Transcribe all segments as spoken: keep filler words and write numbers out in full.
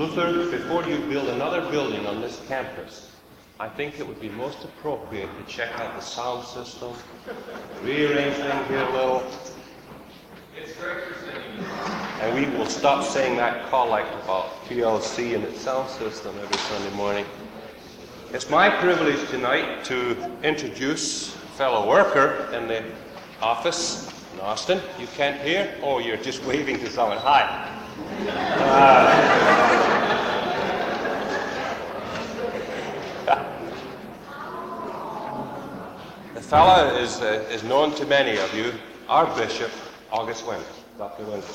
Luther, before you build another building on this campus, I think it would be most appropriate to check out the sound system, rearrange things here a little. And we will stop saying that collect about P L C and its sound system every Sunday morning. It's my privilege tonight to introduce a fellow worker in the office in Austin. You can't hear? Oh, you're just waving to someone. Hi. Uh, the fellow is, uh, is known to many of you, our bishop, August Winter, Doctor Winter.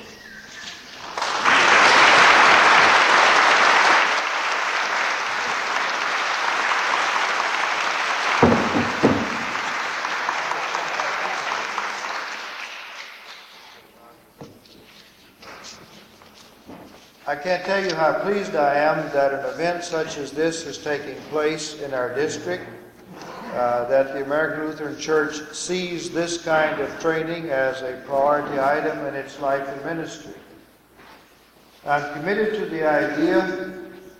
I can't tell you how pleased I am that an event such as this is taking place in our district, uh, that the American Lutheran Church sees this kind of training as a priority item in its life and ministry. I'm committed to the idea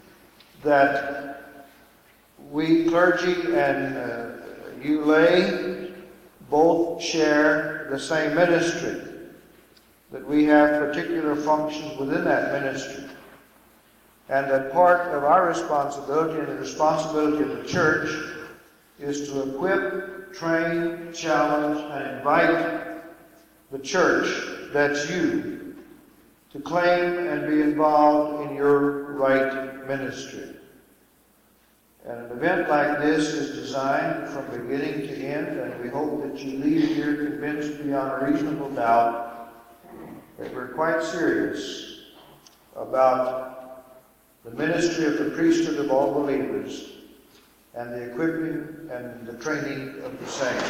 that we clergy and uh, you lay both share the same ministry, that we have particular functions within that ministry, and that part of our responsibility and the responsibility of the church is to equip, train, challenge, and invite the church, that's you, to claim and be involved in your right ministry. And an event like this is designed from beginning to end, and we hope that you leave here convinced beyond a reasonable doubt that we're quite serious about the ministry of the priesthood of all believers and the equipping and the training of the same.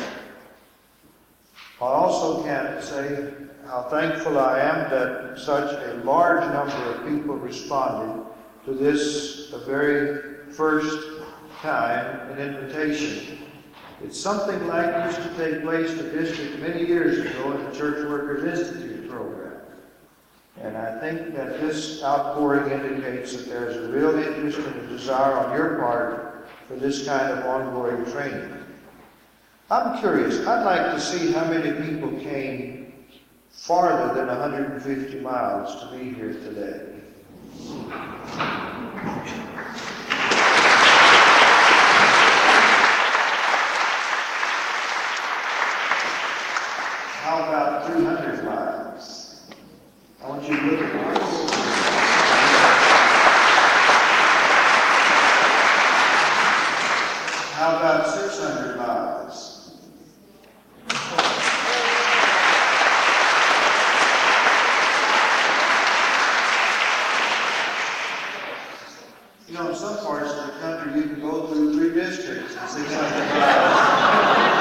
I also can say how thankful I am that such a large number of people responded to this, the very first time, an invitation. It's something like used to take place in the district many years ago in the Church Workers Institute program. And I think that this outpouring indicates that there's a real interest and a desire on your part for this kind of ongoing training. I'm curious, I'd like to see how many people came farther than one hundred fifty miles to be here today. How about three hundred miles? I want you to look at this. How about six hundred miles? You know, in some parts of the country, you can go through three districts in six hundred miles.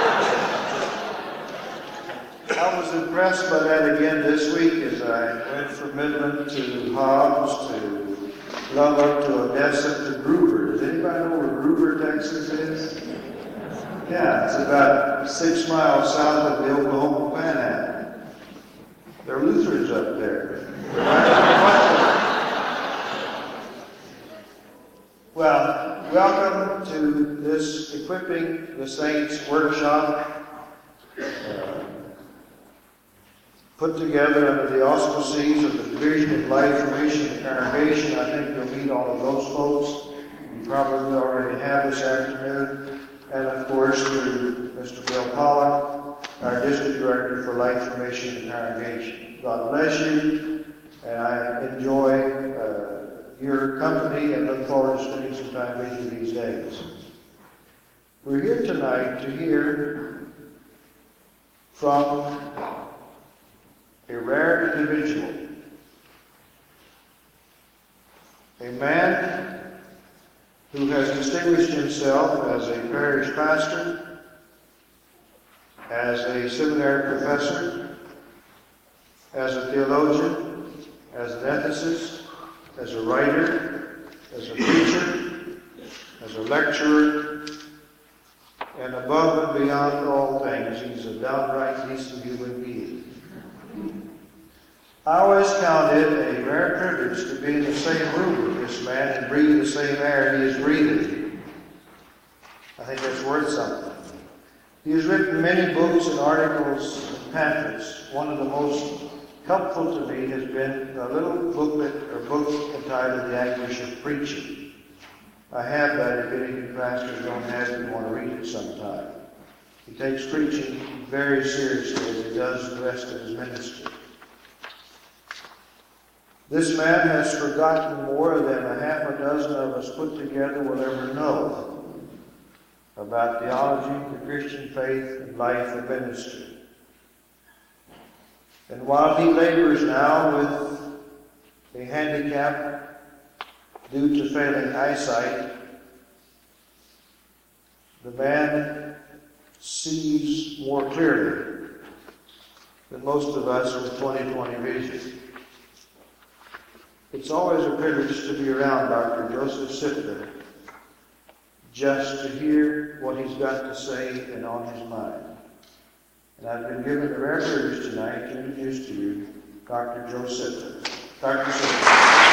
I was impressed by that again this week as I went from Midland to Hobbs to Lubbock to Odessa to Gruber. Does anybody know where Gruber, Texas is? Yeah, it's about six miles south of the Oklahoma Panhandle. There are Lutherans up there. Well, welcome to this Equipping the Saints workshop. Uh, put together under the auspices of the Division of Life Mission and Congregation. I think you'll meet all of those folks. You probably already have this afternoon. And of course, to Mister Bill Pollock, our District Director for Life Mission and Congregation. God bless you, and I enjoy uh, your company and look forward to spending some time with you these days. We're here tonight to hear from a rare individual, a man who has distinguished himself as a parish pastor, as a seminary professor, as a theologian, as an ethicist, as a writer, as a preacher, as a lecturer, and above and beyond all things, he's a downright decent human being. I always count it a rare privilege to be in the same room with this man and breathe the same air he is breathing. I think that's worth something. He has written many books and articles and pamphlets. One of the most helpful to me has been a little booklet or book entitled The Anguish of Preaching. I have that if any of you pastors don't have it and want to read it sometime. He takes preaching very seriously as he does the rest of his ministry. This man has forgotten more than a half a dozen of us put together will ever know about theology, the Christian faith, and life and ministry. And while he labors now with a handicap due to failing eyesight, the man sees more clearly than most of us with twenty twenty vision. It's always a privilege to be around Doctor Joseph Sittler, just to hear what he's got to say and on his mind. And I've been given the rare privilege tonight to introduce to you Doctor Joe Sittler. Doctor Sittler.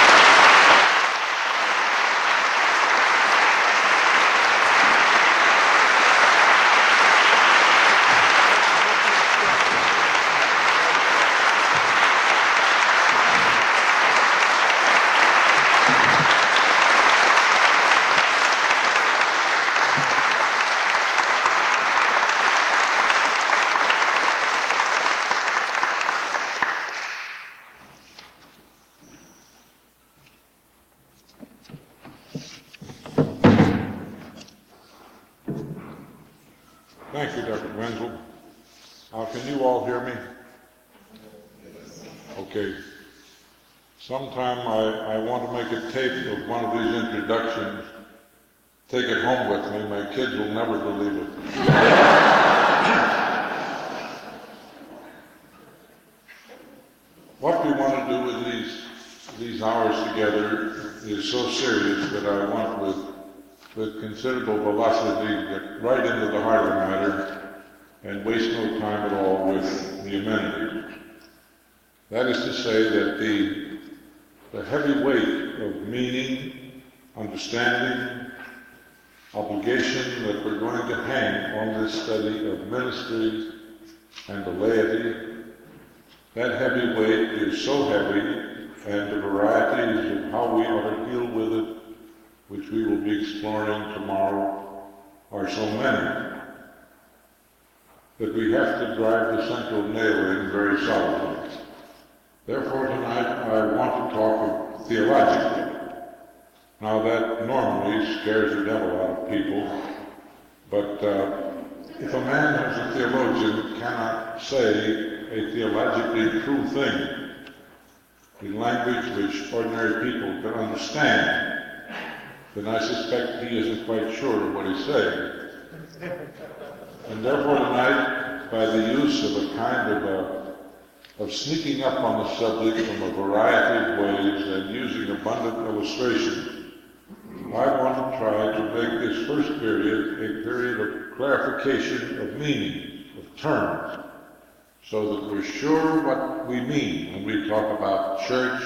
Thank you, Doctor Wenzel. Uh, can you all hear me? Okay. Sometime I, I want to make a tape of one of these introductions, take it home with me. My kids will never believe it. What we want to do with these, these hours together is so serious that I want with with considerable velocity to get right into the heart of the matter and waste no time at all with the amenity. That is to say that the, the heavy weight of meaning, understanding, obligation that we're going to hang on this study of ministry and the laity, that heavy weight is so heavy, and the varieties of how we ought to deal with it, which we will be exploring tomorrow, are so many that we have to drive the central nail in very solidly. Therefore, tonight I want to talk of theologically. Now, that normally scares the devil out of people, but uh, if a man who's a theologian cannot say a theologically true thing in language which ordinary people can understand, then I suspect he isn't quite sure of what he's saying. And therefore tonight, by the use of a kind of a, of sneaking up on the subject from a variety of ways and using abundant illustration, I want to try to make this first period a period of clarification of meaning, of terms, so that we're sure what we mean when we talk about church,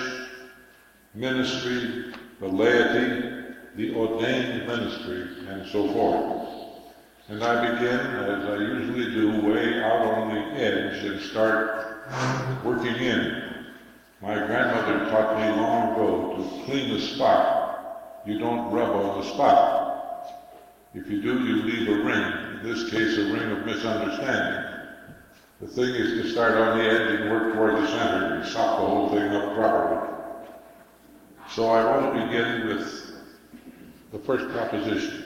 ministry, the laity, the ordained ministry, and so forth. And I begin, as I usually do, way out on the edge and start working in. My grandmother taught me long ago to clean the spot. You don't rub on the spot. If you do, you leave a ring, in this case a ring of misunderstanding. The thing is to start on the edge and work toward the center and sop the whole thing up properly. So I want to begin with the first proposition,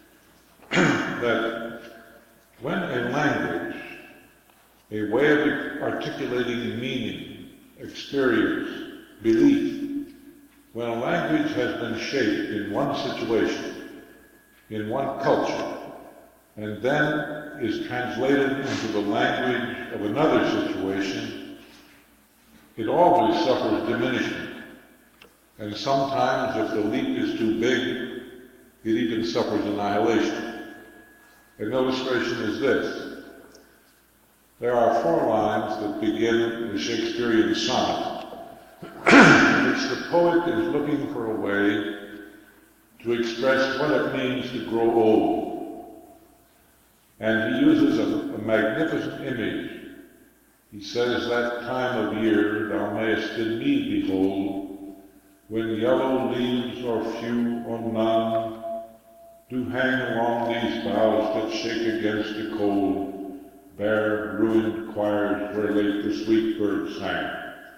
that when a language, a way of articulating meaning, experience, belief, when a language has been shaped in one situation, in one culture, and then is translated into the language of another situation, it always suffers diminishment. And sometimes, if the leap is too big, it even suffers annihilation. An illustration is this. There are four lines that begin the Shakespearean sonnet, which the poet is looking for a way to express what it means to grow old. And he uses a, a magnificent image. He says, that time of year thou mayest in me behold, when yellow leaves or few or none do hang along these boughs that shake against the cold, bare ruined choirs where late the sweet bird sang.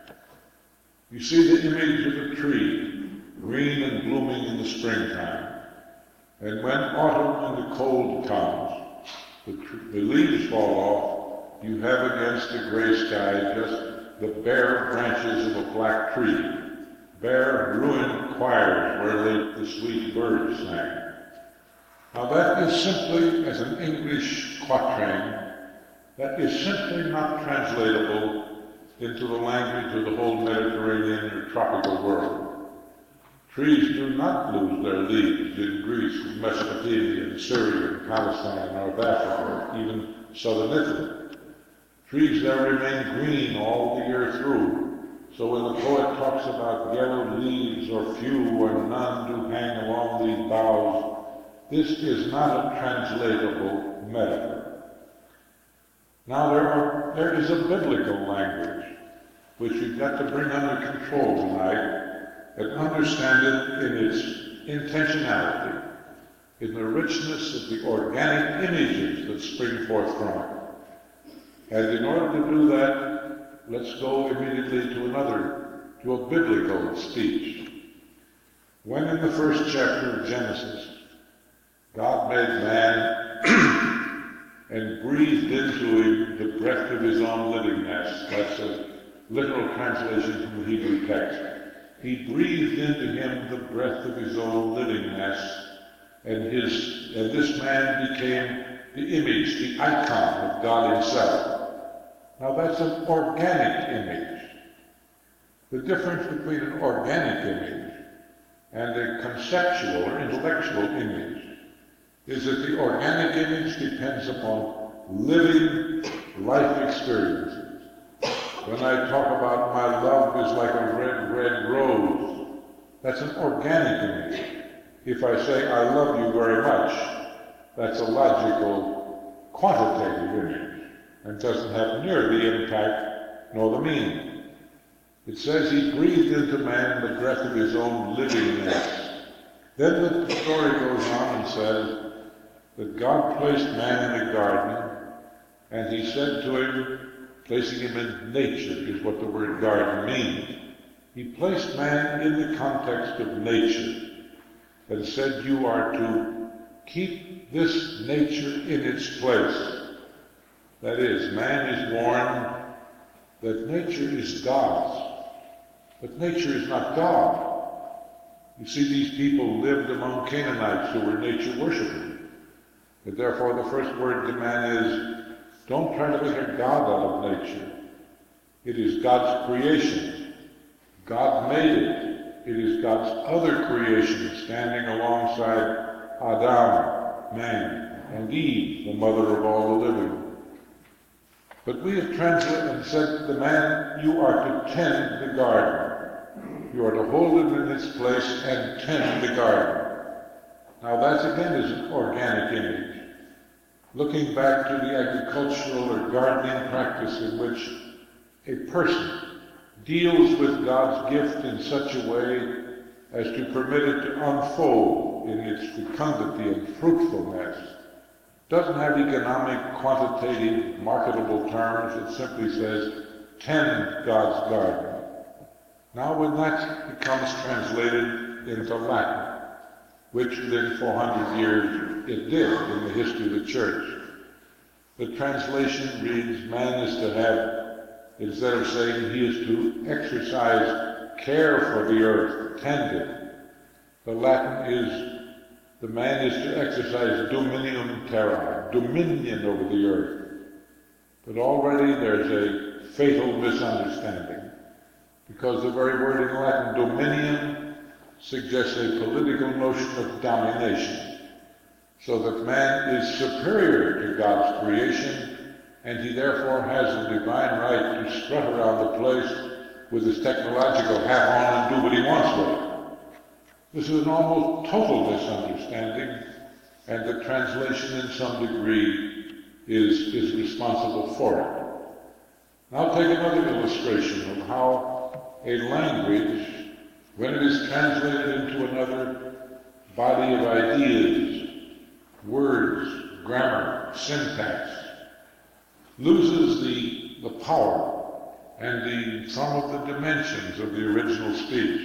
You see the image of a tree, green and blooming in the springtime. And when autumn and the cold comes, the, tr- the leaves fall off, you have against the gray sky just the bare branches of a black tree, bare ruined choirs where late the sweet birds sang. Now that is simply, as an English quatrain, that is simply not translatable into the language of the whole Mediterranean or tropical world. Trees do not lose their leaves in Greece, Mesopotamia, Syria, Palestine, North Africa, even southern Italy. Trees there remain green all the year through. So when the poet talks about yellow leaves or few or none do hang along these boughs, this is not a translatable metaphor. Now there, are, there is a biblical language which we've got to bring under control tonight and understand it in its intentionality, in the richness of the organic images that spring forth from it. And in order to do that, let's go immediately to another, to a biblical speech. When in the first chapter of Genesis, God made man and breathed into him the breath of his own livingness. That's a literal translation from the Hebrew text. He breathed into him the breath of his own livingness, and his and this man became the image, the icon of God himself. Now that's an organic image. The difference between an organic image and a conceptual or intellectual image is that the organic image depends upon living life experiences. When I talk about my love is like a red, red rose, that's an organic image. If I say I love you very much, that's a logical, quantitative image and doesn't have near the impact nor the meaning. It says he breathed into man the breath of his own livingness. Then the story goes on and says that God placed man in a garden, and he said to him, placing him in nature is what the word garden means. He placed man in the context of nature and said, you are to keep this nature in its place. That is, man is warned that nature is God's, but nature is not God. You see, these people lived among Canaanites who were nature worshipers. And therefore the first word to man is, don't try to make a God out of nature. It is God's creation. God made it. It is God's other creation standing alongside Adam, man, and Eve, the mother of all the living. But we have translated and said to the man, you are to tend the garden. You are to hold it in its place and tend the garden. Now that again is an organic image. Looking back to the agricultural or gardening practice in which a person deals with God's gift in such a way as to permit it to unfold in its fecundity and fruitfulness. Doesn't have economic, quantitative, marketable terms. It simply says, tend God's garden. Now when that becomes translated into Latin, which within four hundred years it did in the history of the church, the translation reads, man is to have, instead of saying he is to exercise care for the earth, tend it, the Latin is, the man is to exercise dominium terrae, dominion over the earth. But already there's a fatal misunderstanding, because the very word in Latin, dominium, suggests a political notion of domination, so that man is superior to God's creation, and he therefore has a divine right to strut around the place with his technological hat on and do what he wants with it. This is an almost total misunderstanding, and the translation in some degree is, is responsible for it. Now take another illustration of how a language, when it is translated into another body of ideas, words, grammar, syntax, loses the, the power and the, some of the dimensions of the original speech.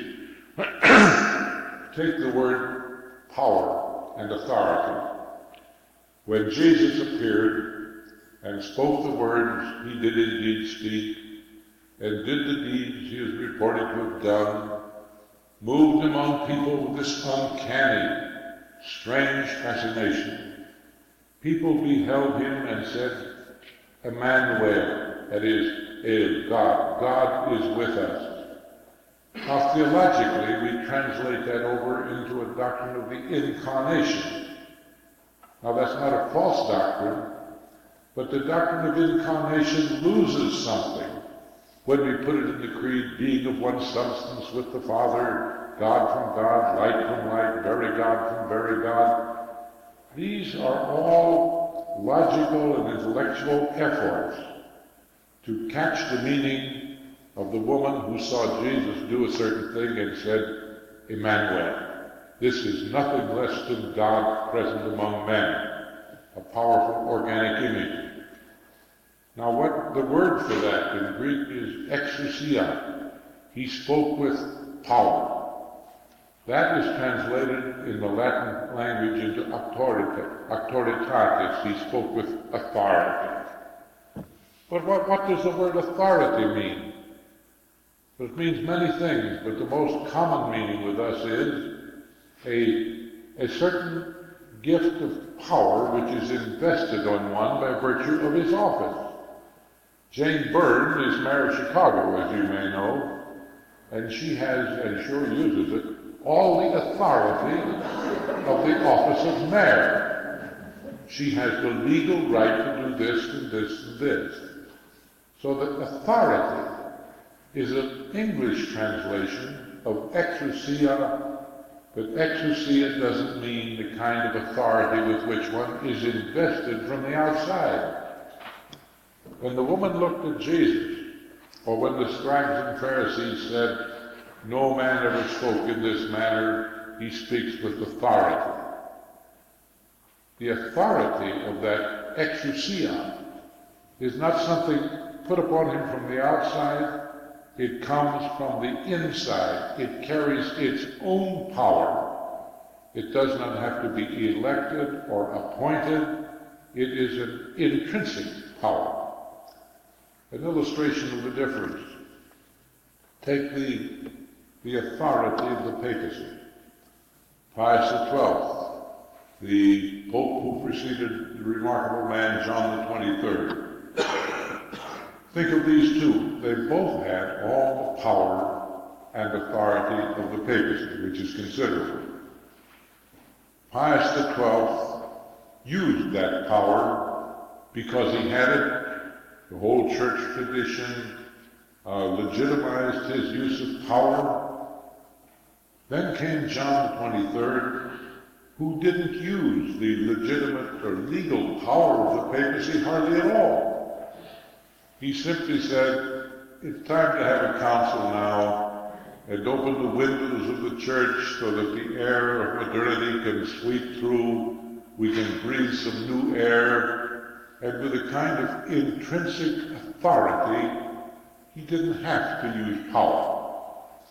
Take the word power and authority. When Jesus appeared and spoke the words he did indeed speak, and did the deeds he is reported to have done, moved among people with this uncanny, strange fascination, people beheld him and said, Emmanuel, that is, El, God, God is with us. Now, theologically, we translate that over into a doctrine of the incarnation. Now, that's not a false doctrine, but the doctrine of incarnation loses something when we put it in the creed, being of one substance with the Father, God from God, light from light, very God from very God. These are all logical and intellectual efforts to catch the meaning of the woman who saw Jesus do a certain thing and said, Emmanuel, this is nothing less than God present among men, a powerful organic image. Now what the word for that in Greek is exousia. He spoke with power. That is translated in the Latin language into auctorita- auctoritatis. He spoke with authority. But what, what does the word authority mean? It means many things, but the most common meaning with us is a, a certain gift of power which is invested on one by virtue of his office. Jane Byrne is mayor of Chicago, as you may know, and she has, and sure uses it, all the authority of the office of mayor. She has the legal right to do this and this and this. So the authority is an English translation of exousia, but exousia doesn't mean the kind of authority with which one is invested from the outside. When the woman looked at Jesus, or when the scribes and Pharisees said, no man ever spoke in this manner, he speaks with authority. The authority of that exousia is not something put upon him from the outside. It comes from the inside. It carries its own power. It does not have to be elected or appointed. It is an intrinsic power. An illustration of the difference. Take the, the authority of the papacy. Pius the twelfth, the Pope who preceded the remarkable man John the twenty-third. Think of these two. They both had all the power and authority of the papacy, which is considerable. Pius the twelfth used that power because he had it. The whole church tradition uh, legitimized his use of power. Then came John the twenty-third, who didn't use the legitimate or legal power of the papacy hardly at all. He simply said, it's time to have a council now and open the windows of the church so that the air of modernity can sweep through. We can breathe some new air. And with a kind of intrinsic authority, he didn't have to use power.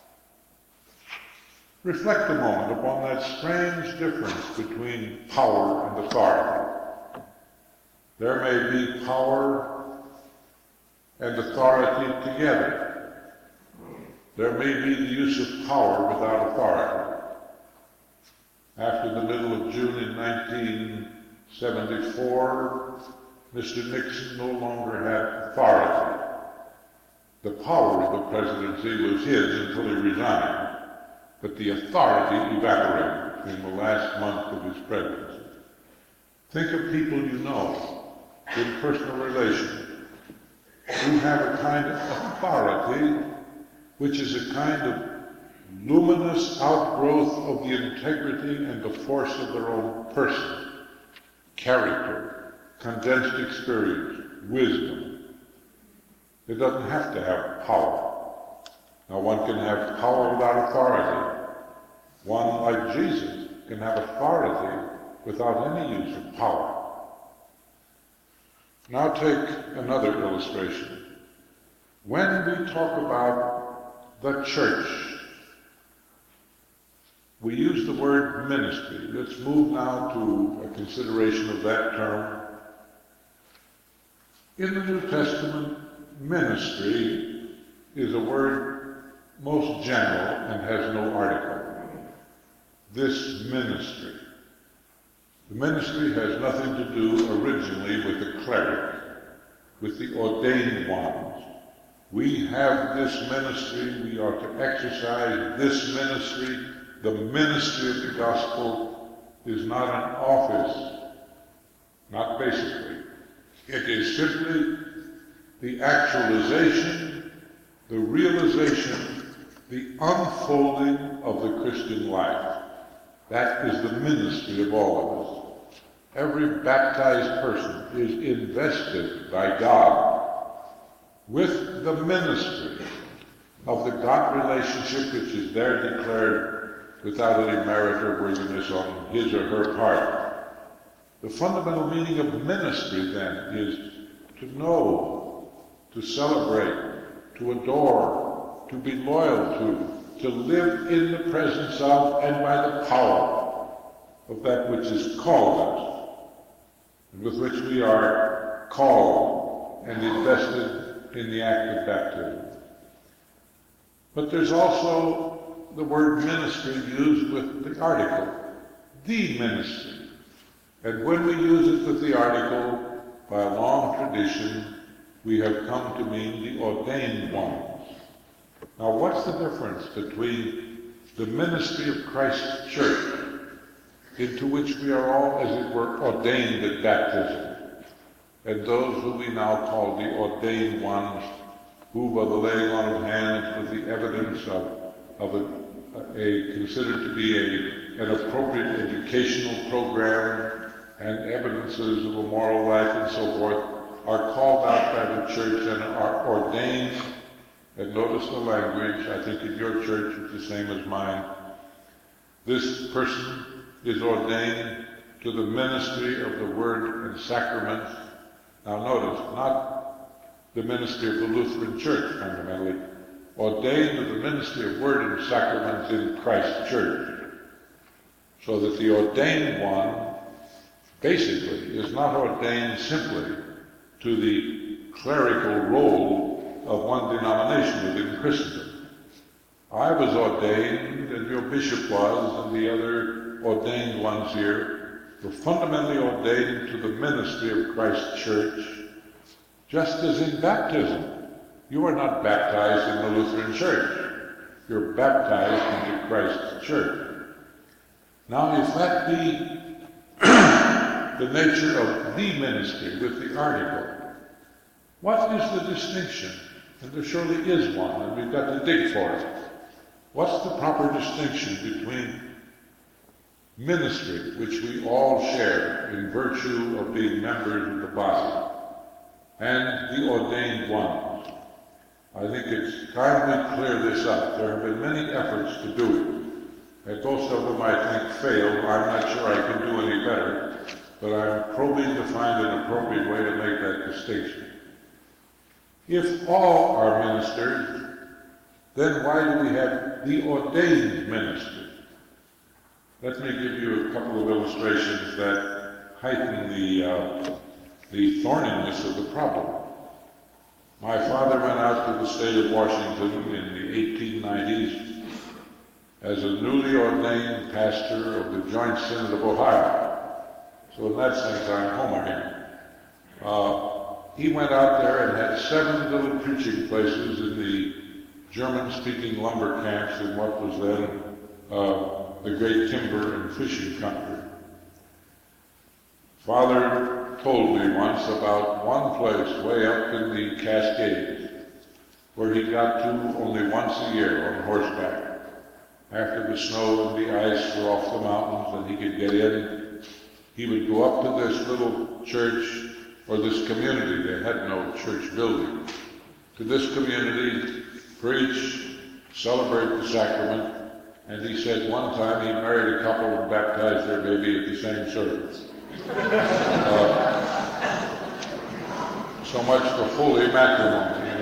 Reflect a moment upon that strange difference between power and authority. There may be power and authority together. There may be the use of power without authority. After the middle of June in nineteen seventy-four, Mister Nixon no longer had authority. The power of the presidency was his until he resigned, but the authority evaporated in the last month of his presidency. Think of people you know in personal relation who have a kind of authority which is a kind of luminous outgrowth of the integrity and the force of their own person, character, condensed experience, wisdom. It doesn't have to have power. Now, one can have power without authority. One, like Jesus, can have authority without any use of power. Now take another illustration. When we talk about the church, we use the word ministry. Let's move now to a consideration of that term. In the New Testament, ministry is a word most general and has no article. This ministry. The ministry has nothing to do originally with the cleric, with the ordained ones. We have this ministry, we are to exercise this ministry. The ministry of the gospel is not an office, not basically. It is simply the actualization, the realization, the unfolding of the Christian life. That is the ministry of all of us. Every baptized person is invested by God with the ministry of the God relationship which is there declared without any merit or worthiness on his or her part. The fundamental meaning of ministry, then, is to know, to celebrate, to adore, to be loyal to, to live in the presence of and by the power of that which is called us, and with which we are called and invested in the act of baptism. But there's also the word ministry used with the article, the ministry. And when we use it with the article, by a long tradition, we have come to mean the ordained ones. Now, what's the difference between the ministry of Christ's church, into which we are all, as it were, ordained at baptism, and those who we now call the ordained ones, who, by the laying on of hands with the evidence of, of a, a considered to be a, an appropriate educational program and evidences of a moral life and so forth, are called out by the church and are ordained. And notice the language, I think in your church it's the same as mine. This person is ordained to the ministry of the word and sacraments. Now notice, not the ministry of the Lutheran Church fundamentally, ordained to the ministry of word and sacraments in Christ's church. So that the ordained one basically is not ordained simply to the clerical role of one denomination within Christendom. I was ordained, and your bishop was, and the other ordained ones here were fundamentally ordained to the ministry of Christ's church, just as in baptism. You are not baptized in the Lutheran Church. You're baptized into Christ's church. Now, if that be the nature of the ministry with the article, what is the distinction? And there surely is one, and we've got to dig for it. What's the proper distinction between ministry, which we all share in virtue of being members of the body, and the ordained ones? I think it's time we clear this up. There have been many efforts to do it, and most of them, I think, failed. I'm not sure I can do any better, but I'm probing to find an appropriate way to make that distinction. If all are ministers, then why do we have the ordained ministry? Let me give you a couple of illustrations that heighten the, uh, the thorniness of the problem. My father went out to the state of Washington in the eighteen nineties as a newly ordained pastor of the Joint Synod of Ohio. So in that sense, I'm Homer here. Uh, He went out there and had seven little preaching places in the German-speaking lumber camps in what was then uh, the great timber and fishing country. Father told me once about one place way up in the Cascades where he got to only once a year on horseback. After the snow and the ice were off the mountains and he could get in, he would go up to this little church, or this community. They had no church building. To this community, preach, celebrate the sacrament, and he said one time he married a couple and baptized their baby at the same service. Uh, so much for holy matrimony.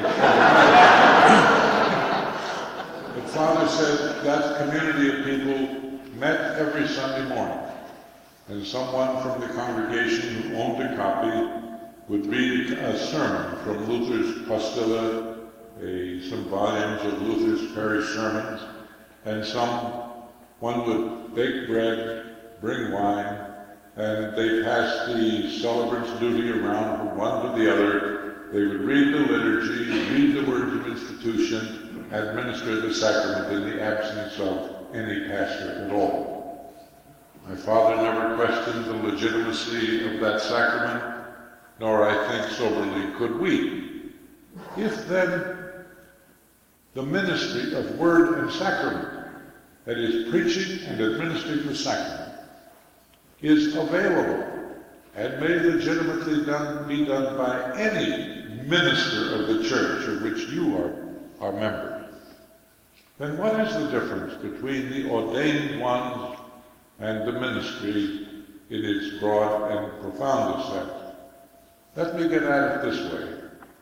But Father said that community of people met every Sunday morning, and someone from the congregation who owned a copy would read a sermon from Luther's Postilla, a, some volumes of Luther's parish sermons, and some one would bake bread, bring wine, and they passed the celebrant's duty around from one to the other. They would read the liturgy, read the words of institution, administer the sacrament in the absence of any pastor at all. My father never questioned the legitimacy of that sacrament, nor I think soberly could we. If then the ministry of word and sacrament, that is, preaching and administering the sacrament, is available and may legitimately done, be done by any minister of the church of which you are, are members, then what is the difference between the ordained ones and the ministry in its broad and profoundest sense? Let me get at it this way.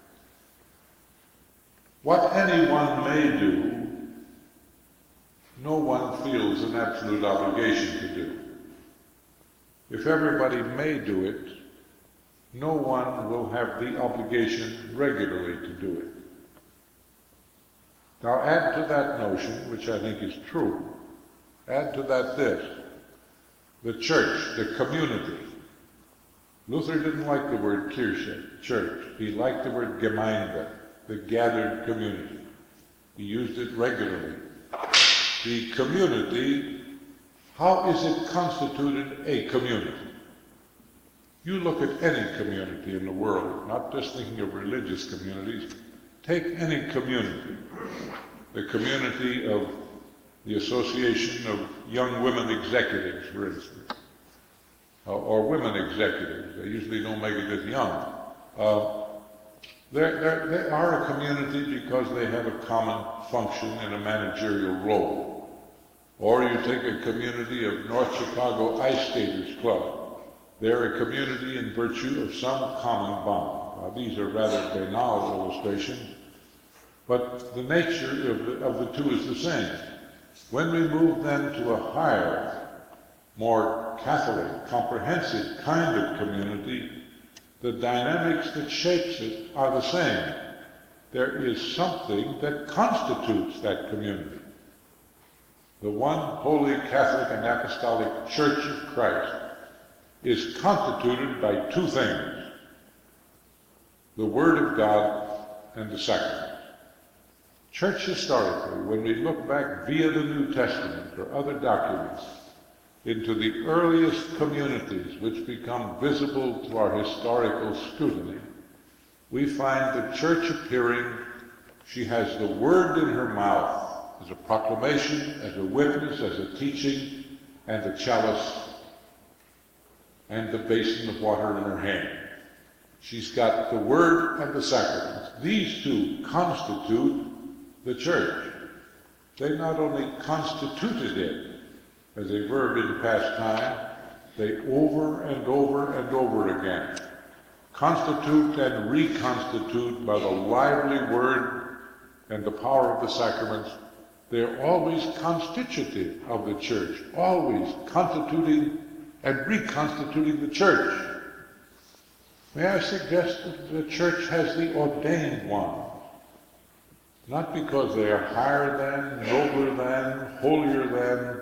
What anyone may do, no one feels an absolute obligation to do. If everybody may do it, no one will have the obligation regularly to do it. Now add to that notion, which I think is true, add to that this: the church, the community. Luther didn't like the word Kirche, church. He liked the word Gemeinde, the gathered community. He used it regularly. The community, how is it constituted a community? You look at any community in the world, not just thinking of religious communities. Take any community. The community of the Association of Young Women Executives, for instance, uh, or women executives. They usually don't make it as young. Uh, they're, they're, they are a community because they have a common function in a managerial role. Or you take a community of North Chicago Ice Skaters Club. They're a community in virtue of some common bond. Now, these are rather banal illustrations, but the nature of the, of the two is the same. When we move then to a higher, more Catholic, comprehensive kind of community, the dynamics that shapes it are the same. There is something that constitutes that community. The one holy Catholic and Apostolic Church of Christ is constituted by two things: the Word of God and the sacrament. Church historically, when we look back via the New Testament or other documents into the earliest communities which become visible to our historical scrutiny, we find the church appearing. She has the Word in her mouth as a proclamation, as a witness, as a teaching, and the chalice and the basin of water in her hand. She's got the Word and the sacraments. These two constitute the church. They not only constituted it as a verb in past time, they over and over and over again constitute and reconstitute by the lively word and the power of the sacraments. They're always constitutive of the church, always constituting and reconstituting the church. May I suggest that the church has the ordained ones, not because they are higher than, nobler than, holier than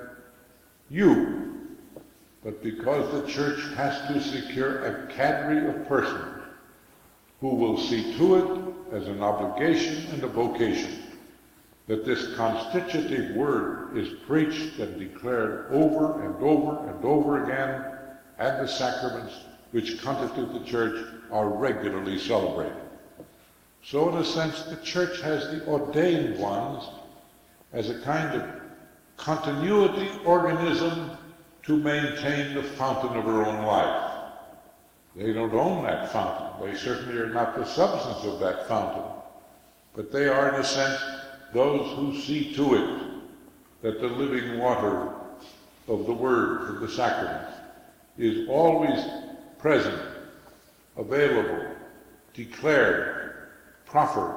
you, but because the church has to secure a cadre of persons who will see to it as an obligation and a vocation that this constitutive word is preached and declared over and over and over again, and the sacraments which constitute the church are regularly celebrated. So in a sense, the church has the ordained ones as a kind of continuity organism to maintain the fountain of her own life. They don't own that fountain. They certainly are not the substance of that fountain. But they are, in a sense, those who see to it that the living water of the Word, of the sacrament, is always present, available, declared, proffered,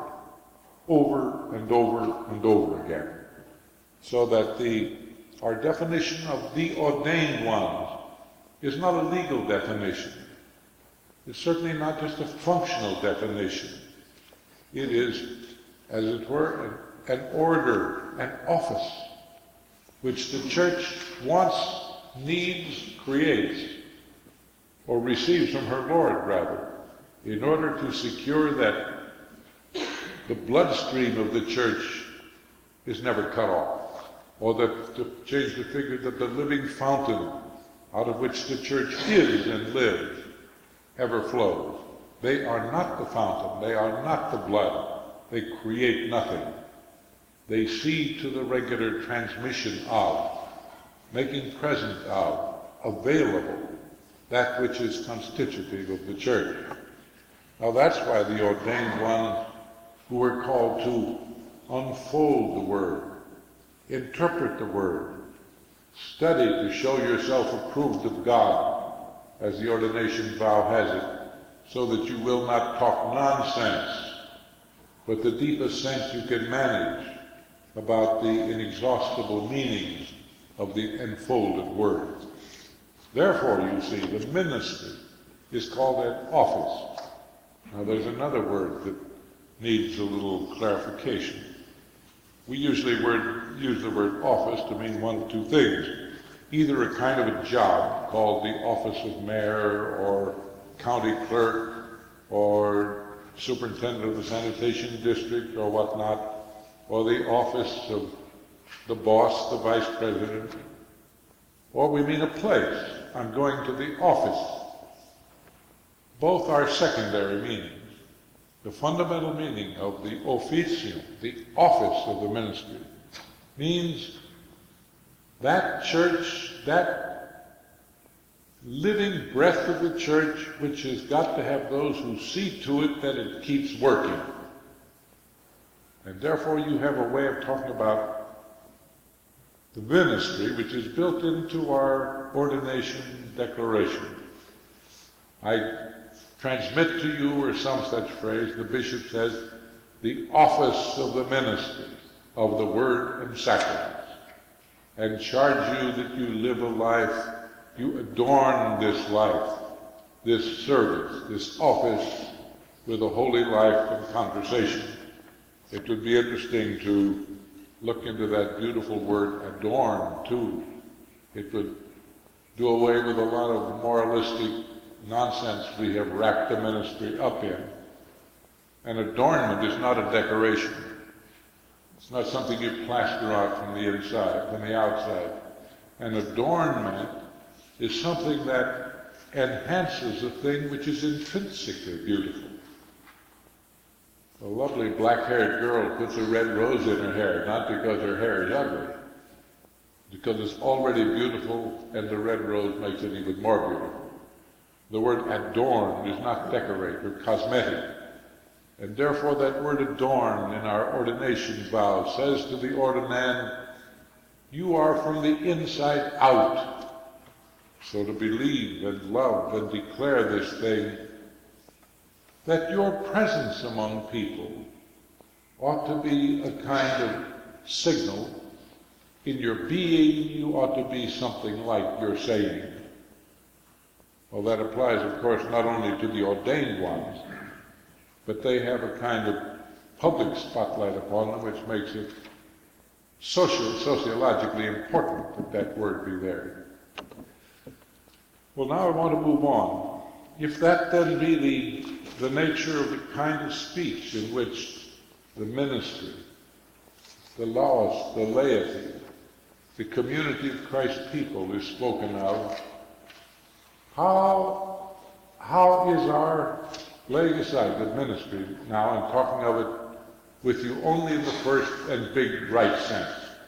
over and over and over again. So that the our definition of the ordained ones is not a legal definition. It's certainly not just a functional definition. It is, as it were, an, an order, an office, which the church wants, needs, creates, or receives from her Lord, rather, in order to secure that the bloodstream of the church is never cut off. Or that, to change the figure, that the living fountain out of which the church is and lives ever flows. They are not the fountain. They are not the blood. They create nothing. They see to the regular transmission of, making present of, available, that which is constitutive of the church. Now that's why the ordained ones who are called to unfold the Word, interpret the Word, study to show yourself approved of God, as the ordination vow has it, so that you will not talk nonsense, but the deepest sense you can manage about the inexhaustible meanings of the enfolded Word. Therefore, you see, the ministry is called an office. Now there's another word that needs a little clarification. We usually word, use the word office to mean one of two things. Either a kind of a job called the office of mayor or county clerk or superintendent of the sanitation district or whatnot, or the office of the boss, the vice president, or we mean a place. I'm going to the office. Both are secondary meanings. The fundamental meaning of the officium, the office of the ministry, means that church, that living breath of the church, which has got to have those who see to it that it keeps working. And therefore you have a way of talking about the ministry, which is built into our ordination declaration. I transmit to you, or some such phrase, the bishop says, the office of the ministry of the Word and Sacraments, and charge you that you live a life, you adorn this life, this service, this office with a holy life and conversation. It would be interesting to look into that beautiful word adorn too. It would do away with a lot of moralistic nonsense we have wrapped the ministry up in. An adornment is not a decoration. It's not something you plaster out from the inside, from the outside. An adornment is something that enhances a thing which is intrinsically beautiful. A lovely black-haired girl puts a red rose in her hair, not because her hair is ugly, because it's already beautiful, and the red rose makes it even more beautiful. The word adorn is not decorate or cosmetic. And therefore that word adorn in our ordination vow says to the ordinand, you are from the inside out. So to believe and love and declare this thing, that your presence among people ought to be a kind of signal. In your being, you ought to be something like your saying. Well, that applies, of course, not only to the ordained ones, but they have a kind of public spotlight upon them, which makes it social, sociologically important that that word be there. Well, now I want to move on. If that then be the, the nature of the kind of speech in which the ministry, the laos, the laity, the community of Christ's people is spoken of, how, how is our laying aside the ministry now and talking of it with you only in the first and big right sense.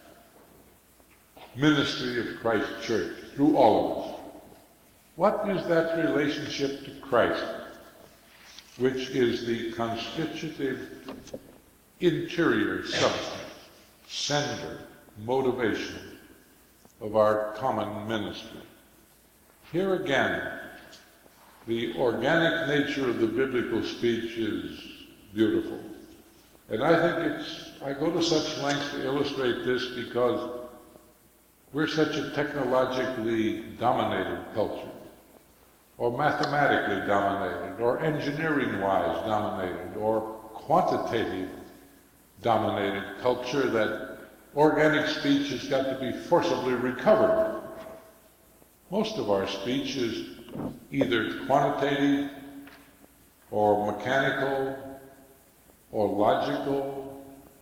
Ministry of Christ Church, through all of us. What is that relationship to Christ, which is the constitutive interior substance, center, motivation of our common ministry? Here again, the organic nature of the biblical speech is beautiful. And I think it's, I go to such lengths to illustrate this because we're such a technologically dominated culture, or mathematically dominated, or engineering-wise dominated, or quantitative dominated culture that organic speech has got to be forcibly recovered. Most of our speech is either quantitative, or mechanical, or logical,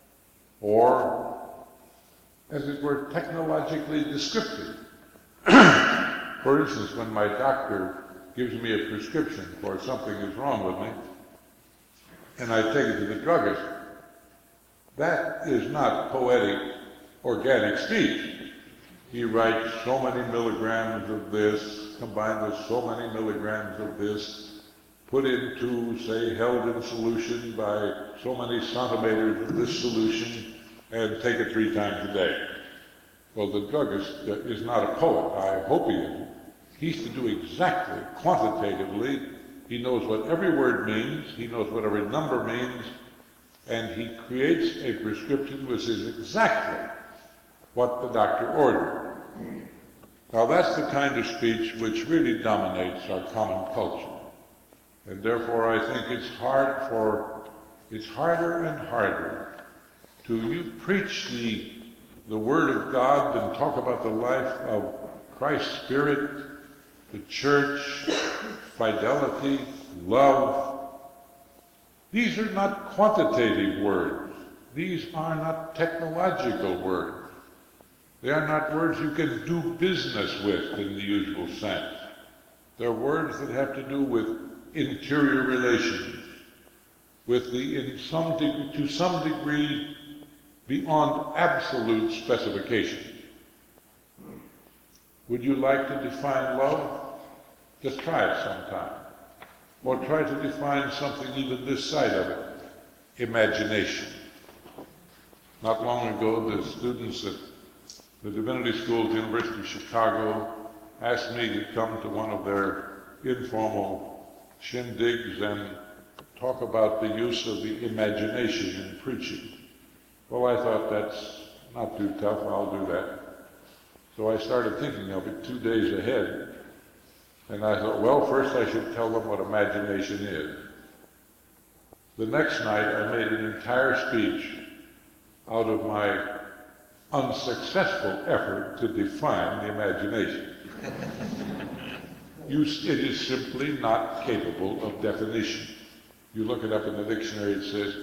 or, as it were, technologically descriptive. For instance, when my doctor gives me a prescription for something is wrong with me, and I take it to the druggist, that is not poetic, organic speech. He writes so many milligrams of this, combined with so many milligrams of this, put into, say, held in solution by so many centimeters of this solution, and take it three times a day. Well, the druggist is not a poet. I hope he isn't. He's to do exactly, quantitatively. He knows what every word means. He knows what every number means. And he creates a prescription which is exactly what the doctor ordered. Now, that's the kind of speech which really dominates our common culture. And therefore, I think it's hard for, it's harder and harder to you preach the, the Word of God and talk about the life of Christ's Spirit, the church, fidelity, love. These are not quantitative words. These are not technological words. They are not words you can do business with in the usual sense. They're words that have to do with interior relations, with the, in some degree, to some degree, beyond absolute specification. Would you like to define love? Just try it sometime. Or try to define something even this side of it. Imagination. Not long ago, the students at the Divinity School at the University of Chicago asked me to come to one of their informal shindigs and talk about the use of the imagination in preaching. Well, I thought that's not too tough, I'll do that. So I started thinking of it two days ahead. And I thought, well, first I should tell them what imagination is. The next night I made an entire speech out of my unsuccessful effort to define the imagination. You, it is simply not capable of definition. You look it up in the dictionary, it says,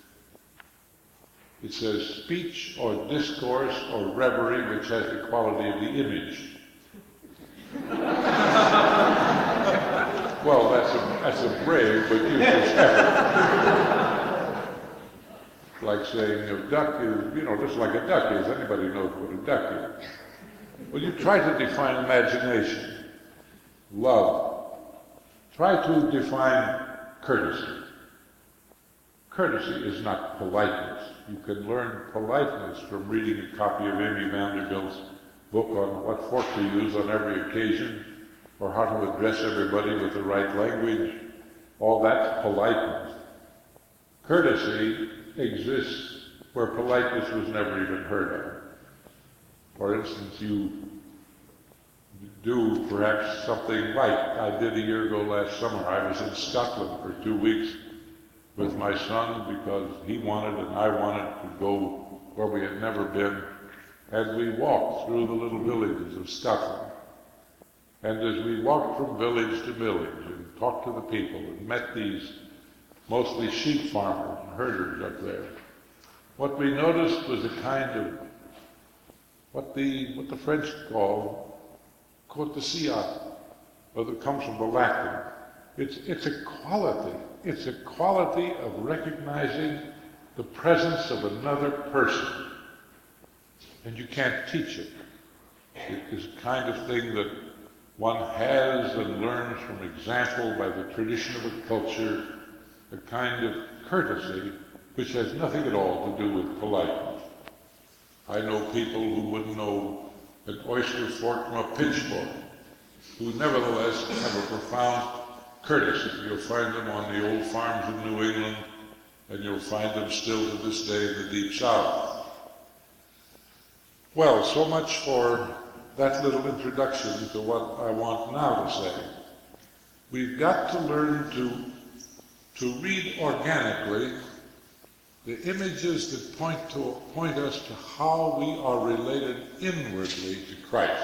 it says speech or discourse or reverie which has the quality of the image. Well, that's a, that's a brave but useless effort. Like saying a duck is, you know, just like a duck is. Anybody knows what a duck is. Well, you try to define imagination, love. Try to define courtesy. Courtesy is not politeness. You can learn politeness from reading a copy of Amy Vanderbilt's book on what fork to use on every occasion, or how to address everybody with the right language. All that's politeness. Courtesy exists where politeness was never even heard of. For instance, you do perhaps something like I did a year ago last summer. I was in Scotland for two weeks with my son because he wanted and I wanted to go where we had never been. And we walked through the little villages of Scotland. And as we walked from village to village and talked to the people and met these mostly sheep farmers and herders up there, what we noticed was a kind of what the what the French call courtoisia, or that comes from the Latin. It's it's a quality It's a quality of recognizing the presence of another person. And you can't teach it. It is a kind of thing that one has and learns from example by the tradition of a culture, a kind of courtesy which has nothing at all to do with politeness. I know people who wouldn't know an oyster fork from a pitchfork, who nevertheless have a profound courtesy. You'll find them on the old farms of New England, and you'll find them still to this day in the Deep South. Well, so much for that little introduction to what I want now to say. We've got to learn to, to read organically the images that point to point us to how we are related inwardly to Christ.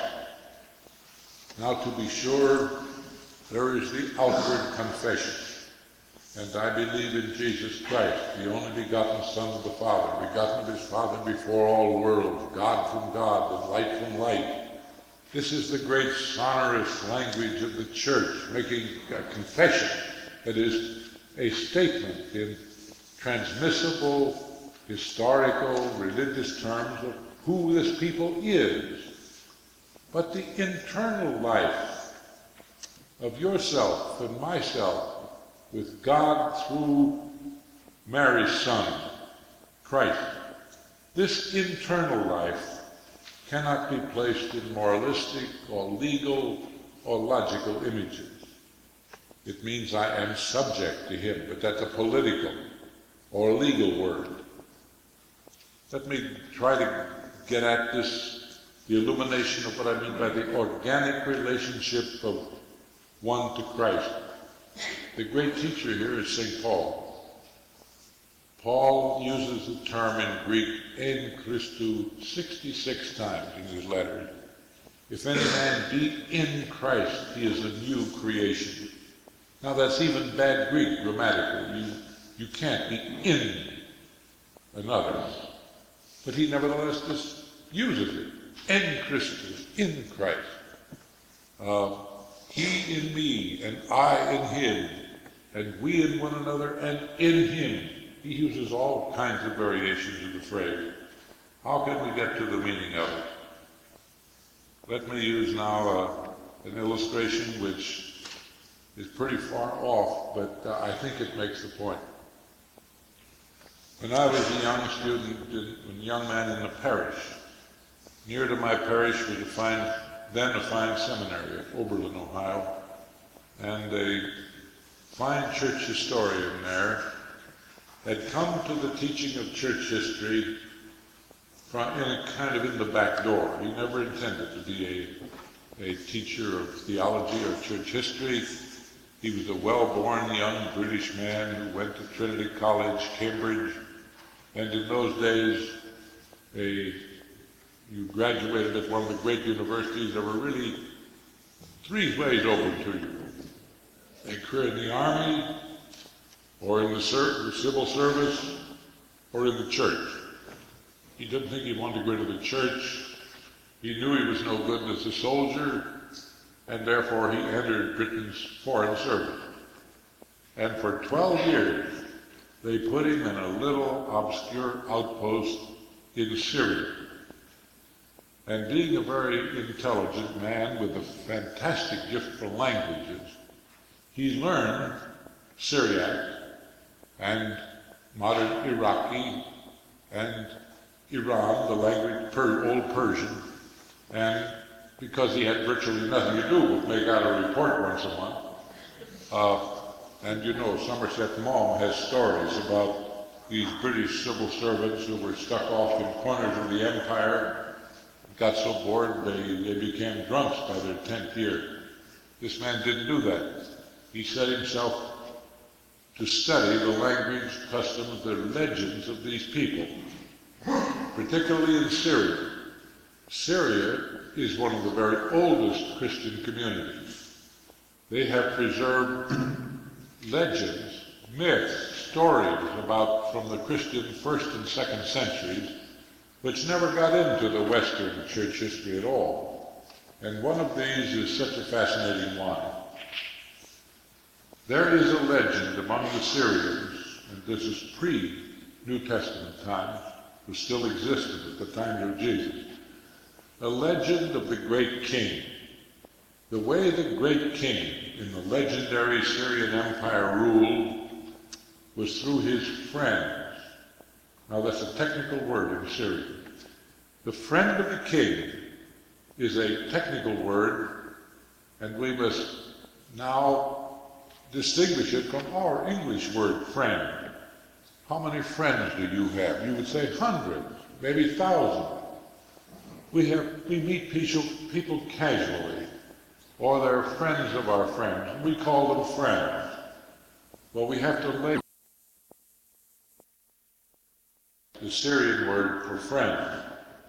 Now, to be sure, there is the outward confession. And I believe in Jesus Christ, the only begotten Son of the Father, begotten of his Father before all worlds, God from God, and light from light. This is the great sonorous language of the church, making a confession that is a statement in transmissible, historical, religious terms of who this people is. But the internal life of yourself and myself with God through Mary's Son, Christ, this internal life cannot be placed in moralistic or legal or logical images. It means I am subject to him, but that's a political or legal word. Let me try to get at this, the illumination of what I mean by the organic relationship of one to Christ. The great teacher here is Saint Paul. Paul uses the term in Greek, en Christu, sixty-six times in his letters. If any man be in Christ, he is a new creation. Now that's even bad Greek grammatically. You, you can't be in another. But he nevertheless just uses it. En Christus, in Christ. Uh, he in me, and I in him, and we in one another, and in him. He uses all kinds of variations of the phrase. How can we get to the meaning of it? Let me use now uh, an illustration which is pretty far off, but uh, I think it makes the point. When I was a young student, a young man in the parish, near to my parish was a fine, then a fine seminary at Oberlin, Ohio, and a fine church historian there had come to the teaching of church history from, in a kind of in the back door. He never intended to be a, a teacher of theology or church history. He was a well-born young British man who went to Trinity College, Cambridge, and in those days, a, you graduated at one of the great universities. There were really three ways open to you: a career in the army, or in the, ser- the civil service, or in the church. He didn't think he wanted to go into the church. He knew he was no good as a soldier, and therefore he entered Britain's foreign service. And for twelve years, they put him in a little obscure outpost in Syria. And being a very intelligent man with a fantastic gift for languages, he learned Syriac and modern Iraqi and Iran, the language, per, Old Persian, and because he had virtually nothing to do but make out a report once a month. Uh, and you know, Somerset Maugham has stories about these British civil servants who were stuck off in corners of the empire, got so bored they, they became drunks by their tenth year. This man didn't do that. He set himself to study the language, customs, the legends of these people, particularly in Syria. Syria is one of the very oldest Christian communities. They have preserved legends, myths, stories about from the Christian first and second centuries, which never got into the Western church history at all. And one of these is such a fascinating one. There is a legend among the Syrians, and this is pre-New Testament times, which still existed at the time of Jesus, a legend of the great king. The way the great king in the legendary Syrian Empire ruled was through his friends. Now that's a technical word in Syrian. The friend of the king is a technical word, and we must now distinguish it from our English word friend. How many friends do you have? You would say hundreds, maybe thousands. We have we meet people, people casually, or they're friends of our friends, and we call them friends. Well, we have to label the Syrian word for friend.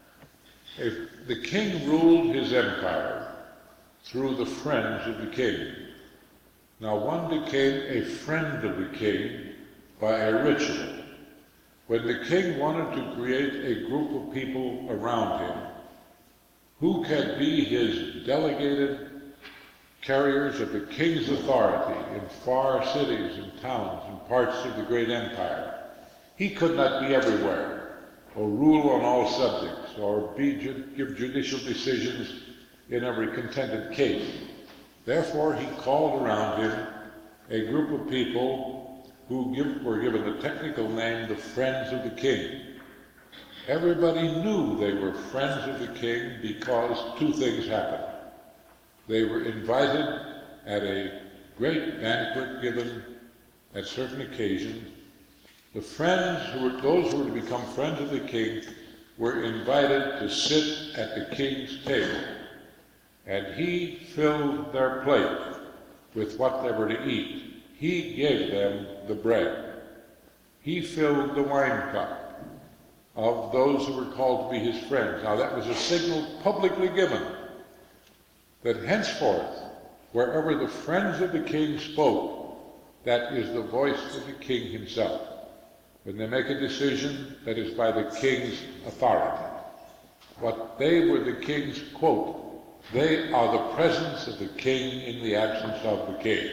If the king ruled his empire through the friends of the king, now one became a friend of the king by a ritual. When the king wanted to create a group of people around him who can be his delegated carriers of the king's authority in far cities and towns and parts of the great empire, he could not be everywhere, or rule on all subjects, or be, give judicial decisions in every contended case. Therefore, he called around him a group of people who give, were given the technical name the Friends of the King. Everybody knew they were friends of the king because two things happened. They were invited at a great banquet given at certain occasions. The friends, who were, those who were to become friends of the king, were invited to sit at the king's table, and he filled their plate with what they were to eat. He gave them the bread. He filled the wine cup of those who were called to be his friends. Now that was a signal publicly given that henceforth, wherever the friends of the king spoke, that is the voice of the king himself. When they make a decision, that is by the king's authority. What they were the king's quote. They are the presence of the king in the absence of the king.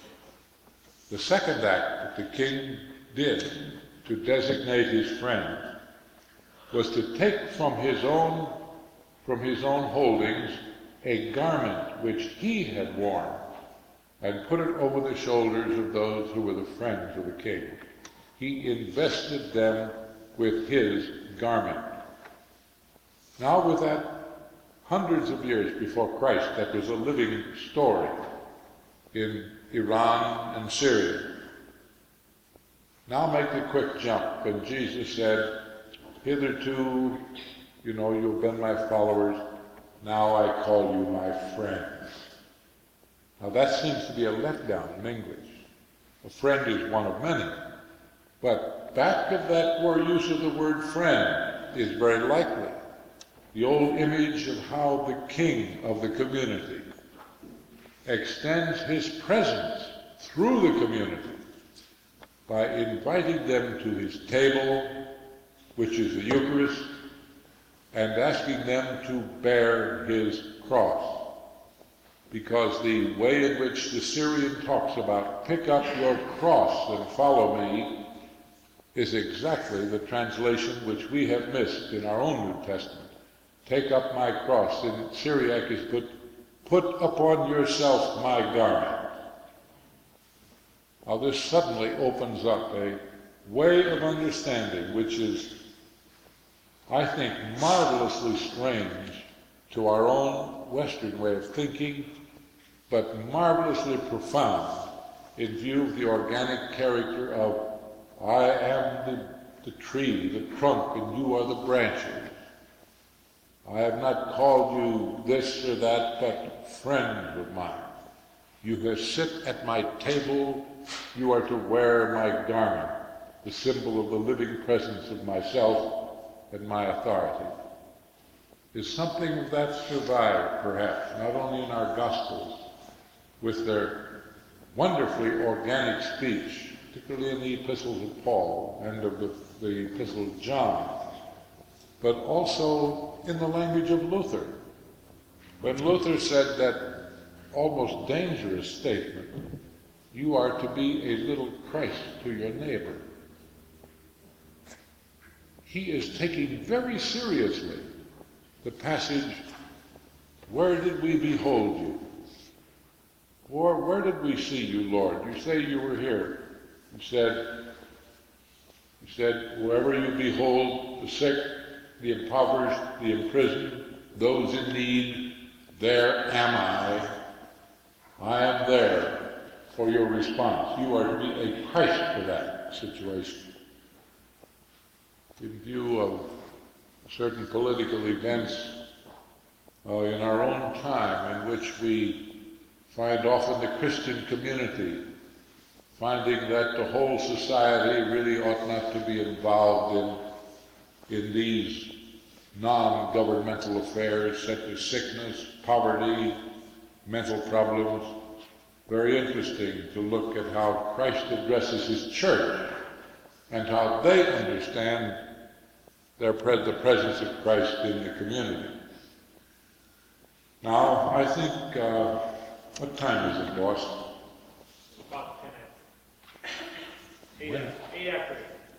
The second act that the king did to designate his friend was to take from his own, from his own holdings a garment which he had worn and put it over the shoulders of those who were the friends of the king. He invested them with his garment. Now with that, hundreds of years before Christ, that was a living story in Iran and Syria. Now make the quick jump, and Jesus said, hitherto, you know, you've been my followers, now I call you my friends. Now that seems to be a letdown in English. A friend is one of many. But back of that word use of the word friend is very likely the old image of how the king of the community extends his presence through the community by inviting them to his table, which is the Eucharist, and asking them to bear his cross. Because the way in which the Syrian talks about pick up your cross and follow me is exactly the translation which we have missed in our own New Testament. Take up my cross. In Syriac is put, put upon yourself my garment. Now this suddenly opens up a way of understanding which is, I think, marvelously strange to our own Western way of thinking, but marvelously profound in view of the organic character of I am the, the tree, the trunk, and you are the branches. I have not called you this or that, but friend of mine. You have sit at my table, you are to wear my garment, the symbol of the living presence of myself and my authority. Is something of that survived, perhaps, not only in our Gospels, with their wonderfully organic speech, particularly in the epistles of Paul and of the, the epistle of John, but also in the language of Luther. When Luther said that almost dangerous statement you are to be a little Christ to your neighbor. He is taking very seriously the passage, where did we behold you? Or where did we see you, Lord? You say you were here. You said, you said, wherever you behold the sick, the impoverished, the imprisoned, those in need, there am I. I am there for your response. You are to be a Christ for that situation. In view of certain political events uh, in our own time, in which we find often the Christian community finding that the whole society really ought not to be involved in, in these non-governmental affairs such as sickness, poverty, mental problems. Very interesting to look at how Christ addresses his church and how they understand their pre- the presence of Christ in the community. Now, I think, uh, what time is it, boss? About ten after. Eight, after. Eight after.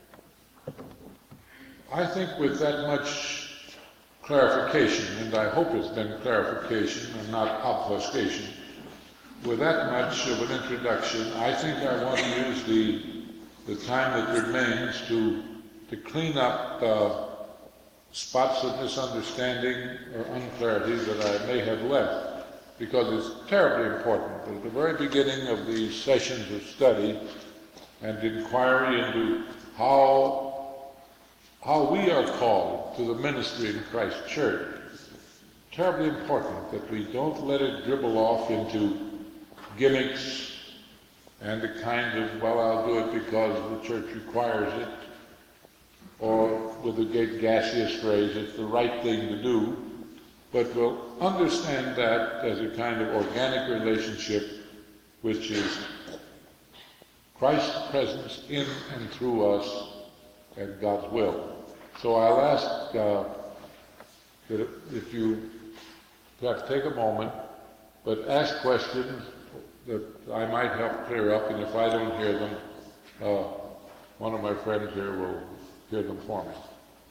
I think with that much clarification, and I hope it's been clarification and not obfuscation, with that much of an introduction, I think I want to use the, the time that remains to, to clean up uh, spots of misunderstanding or unclarity that I may have left, because it's terribly important. At the very beginning of these sessions of study and inquiry into how how we are called to the ministry in Christ's church, terribly important that we don't let it dribble off into gimmicks and a kind of, well, I'll do it because the church requires it, or with a great gaseous phrase, it's the right thing to do, but we'll understand that as a kind of organic relationship, which is Christ's presence in and through us and God's will. So I'll ask uh, that if you perhaps take a moment, but ask questions that I might help clear up, and if I don't hear them, uh, one of my friends here will hear them for me.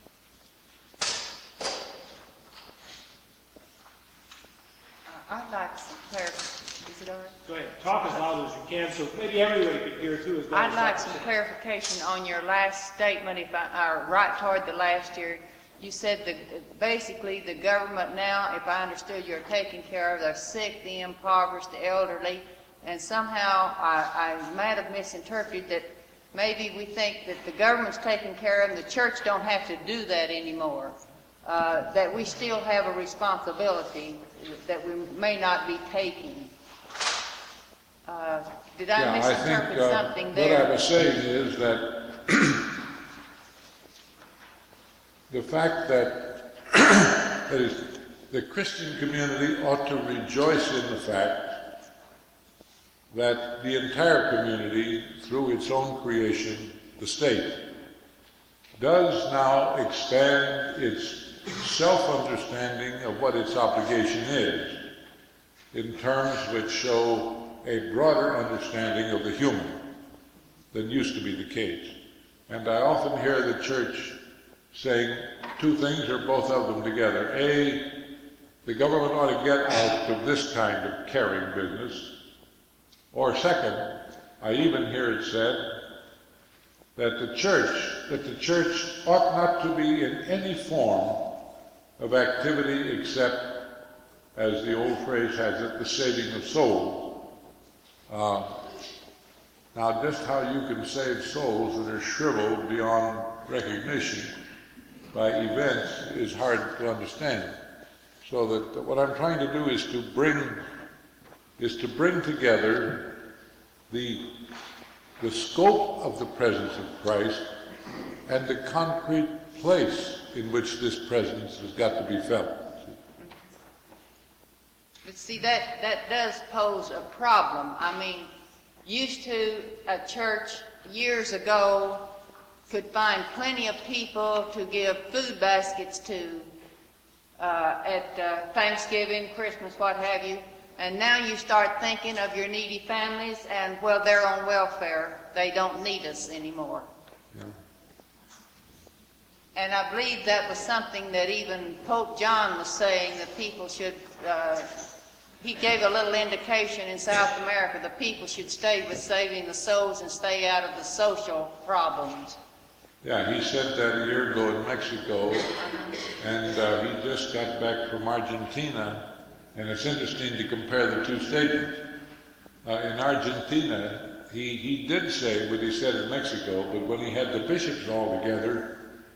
I'd like some clarification. Is it all right? Go ahead. Talk as loud as you can, so maybe everybody can hear too. As well I'd as like I some say. clarification on your last statement, if I, or right toward the last year. You said that basically the government now, if I understood, you're taking care of the sick, the impoverished, the elderly, and somehow I, I might have misinterpreted that maybe we think that the government's taking care of them, the church don't have to do that anymore, uh, that we still have a responsibility that we may not be taking. Uh, did I Yeah, I misinterpret think uh, something what there? I was saying is that the fact that, that is, the Christian community ought to rejoice in the fact that the entire community, through its own creation, the state, does now expand its self-understanding of what its obligation is in terms which show a broader understanding of the human than used to be the case. And I often hear the church saying two things, or both of them together. A, the government ought to get out of this kind of caring business. Or second, I even hear it said that the church, that the church ought not to be in any form of activity except, as the old phrase has it, the saving of souls. Uh, now, just how you can save souls that are shriveled beyond recognition by events is hard to understand. So that what I'm trying to do is to bring is to bring together the the scope of the presence of Christ and the concrete place in which this presence has got to be felt. But see, that, that does pose a problem. I mean, used to a church years ago could find plenty of people to give food baskets to uh, at uh, Thanksgiving, Christmas, what have you. And now you start thinking of your needy families and, well, they're on welfare. They don't need us anymore. Yeah. And I believe that was something that even Pope John was saying, that people should, uh, he gave a little indication in South America, the people should stay with saving the souls and stay out of the social problems. Yeah, he said that a year ago in Mexico, and uh, he just got back from Argentina, and it's interesting to compare the two statements. Uh, in Argentina, he, he did say what he said in Mexico, but when he had the bishops all together,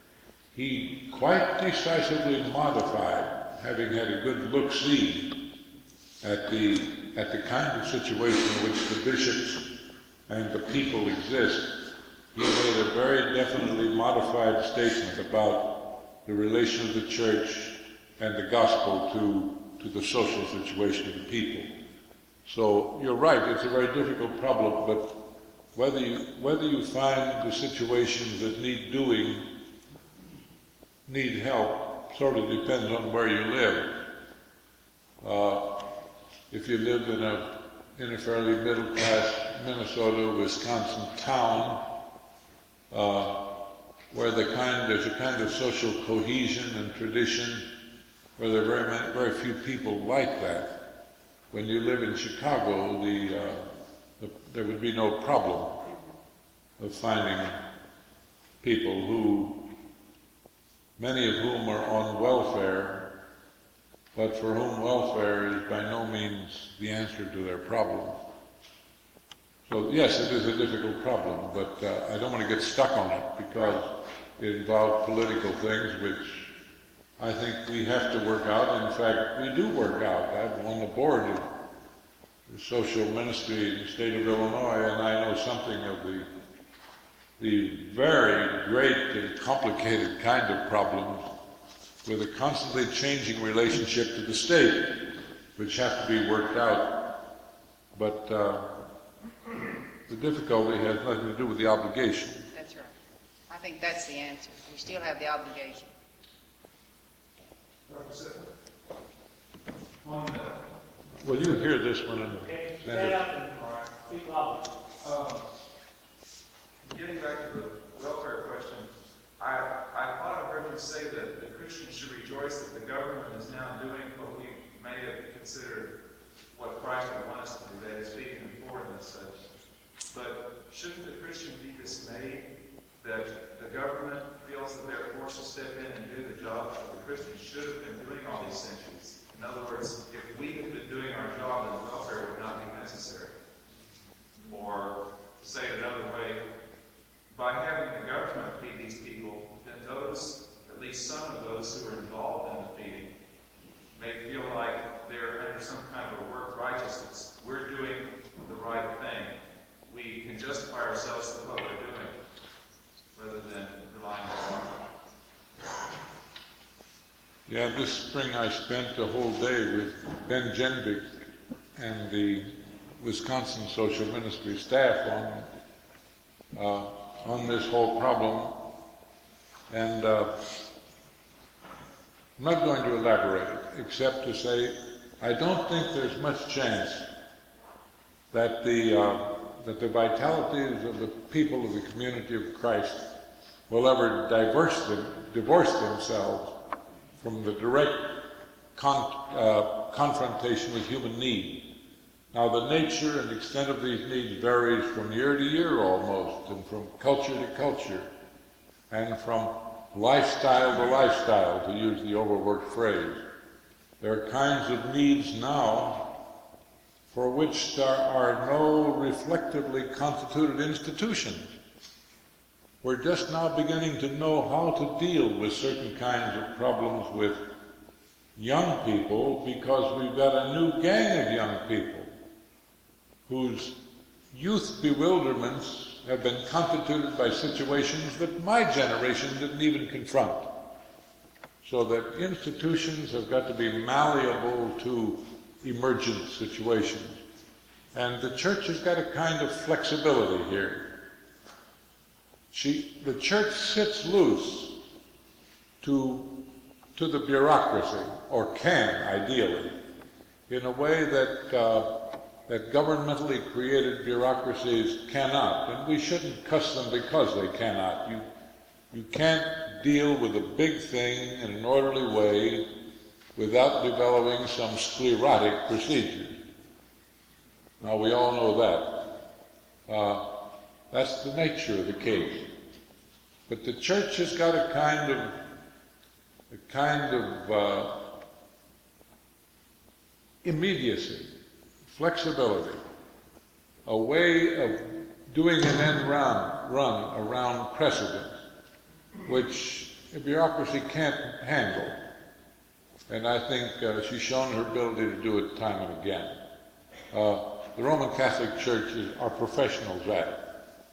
he quite decisively modified, having had a good look-see at the, at the kind of situation in which the bishops and the people exist. He made a very definitely modified statement about the relation of the church and the gospel to, to the social situation of the people. So you're right, it's a very difficult problem, but whether you, whether you find the situations that need doing, need help, sort of depends on where you live. Uh, if you live in a, in a fairly middle-class Minnesota, Wisconsin town, Uh, where the kind, there's a kind of social cohesion and tradition, where there are very, many, very few people like that. When you live in Chicago, the, uh, the, there would be no problem of finding people who, many of whom are on welfare, but for whom welfare is by no means the answer to their problems. So yes, it is a difficult problem, but uh, I don't want to get stuck on it because it involves political things which I think we have to work out. In fact, we do work out. I'm on the board of the social ministry in the state of Illinois, and I know something of the, the very great and complicated kind of problems with a constantly changing relationship to the state, which have to be worked out. But uh, the difficulty has nothing to do with the obligation. That's right. I think that's the answer. We still have the obligation. Well, you hear this one and Okay, send stand it. up and speak loud. Um, Getting back to the welfare question, I, I thought I heard you say that the Christians should rejoice that the government is now doing what we may have considered what Christ would want us to do, that is speaking before and such. But shouldn't the Christian be dismayed that the government feels that they're forced to step in and do the job that the Christians should have been doing all these centuries? In other words, if we had been doing our job, then welfare would not be necessary. Or, to say it another way, by having the government feed these people, then those, at least some of those who are involved in the feeding, may feel like they're under some kind of a work righteousness. We're doing the right thing. We can justify ourselves to what we're doing, rather than relying on God. Yeah, this spring I spent a whole day with Ben Jenvik and the Wisconsin Social Ministry staff on uh, on this whole problem, and uh, I'm not going to elaborate except to say I don't think there's much chance that the uh, that the vitalities of the people of the community of Christ will ever diverse them, divorce themselves from the direct con uh, confrontation with human need. Now, the nature and extent of these needs varies from year to year almost, and from culture to culture, and from lifestyle to lifestyle, to use the overworked phrase. There are kinds of needs now for which there are no reflectively constituted institutions. We're just now beginning to know how to deal with certain kinds of problems with young people because we've got a new gang of young people whose youth bewilderments have been constituted by situations that my generation didn't even confront. So that institutions have got to be malleable to emergent situations. And the church has got a kind of flexibility here. She, the church sits loose to, to the bureaucracy, or can, ideally. in a way that uh, that governmentally created bureaucracies cannot, and we shouldn't cuss them because they cannot. You, you can't deal with a big thing in an orderly way without developing some sclerotic procedure. Now, we all know that. Uh, that's the nature of the case. But the church has got a kind of, a kind of uh, immediacy, flexibility, a way of doing an end run, run around precedent, which a bureaucracy can't handle. And I think uh, she's shown her ability to do it time and again. Uh, the Roman Catholic Church is, are professionals at it.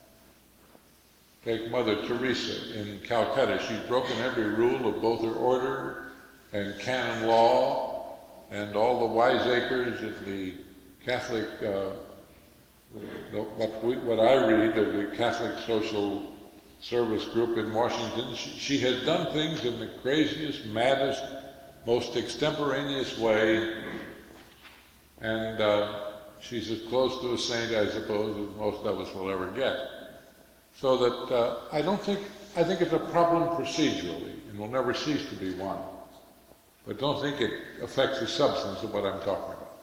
Take Mother Teresa in Calcutta. She's broken every rule of both her order and canon law, and all the wiseacres of the Catholic, uh, the, what, we, what I read of the Catholic Social Service Group in Washington. She, she has done things in the craziest, maddest, most extemporaneous way, and uh, she's as close to a saint, I suppose, as most of us will ever get. So that uh, I don't think, I think it's a problem procedurally, and will never cease to be one. But don't think it affects the substance of what I'm talking about.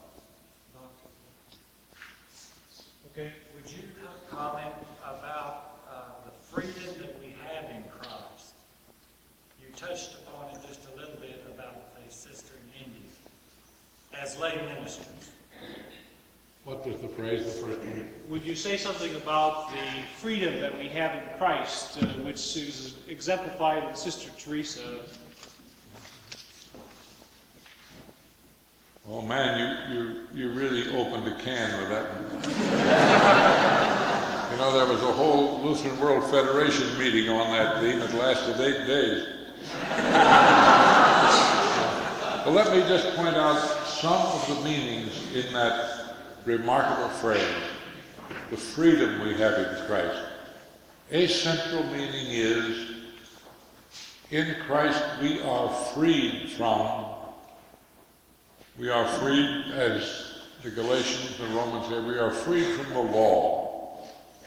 Okay, would you comment about uh, the freedom that we have in Christ? You touched upon it just a little bit about the sister in India as lay ministers. What was the phrase, the first one? Would you say something about the freedom that we have in Christ, uh, which is exemplified in Sister Teresa? Oh man, you, you, you really opened a can with that one. You know, there was a whole Lutheran World Federation meeting on that theme that lasted eight days. But let me just point out some of the meanings in that remarkable phrase, the freedom we have in Christ. A central meaning is, in Christ we are freed from, we are freed, as the Galatians and Romans say, we are freed from the law.